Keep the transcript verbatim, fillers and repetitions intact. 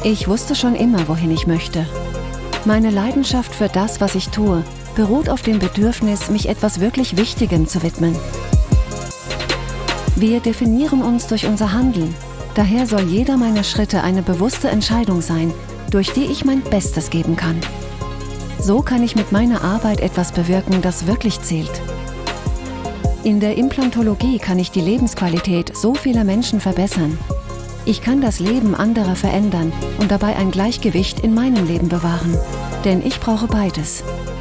Ich wusste schon immer, wohin ich möchte. Meine Leidenschaft für das, was ich tue, beruht auf dem Bedürfnis, mich etwas wirklich Wichtigem zu widmen. Wir definieren uns durch unser Handeln. Daher soll jeder meiner Schritte eine bewusste Entscheidung sein, durch die ich mein Bestes geben kann. So kann ich mit meiner Arbeit etwas bewirken, das wirklich zählt. In der Implantologie kann ich die Lebensqualität so vieler Menschen verbessern. Ich kann das Leben anderer verändern und dabei ein Gleichgewicht in meinem Leben bewahren. Denn ich brauche beides.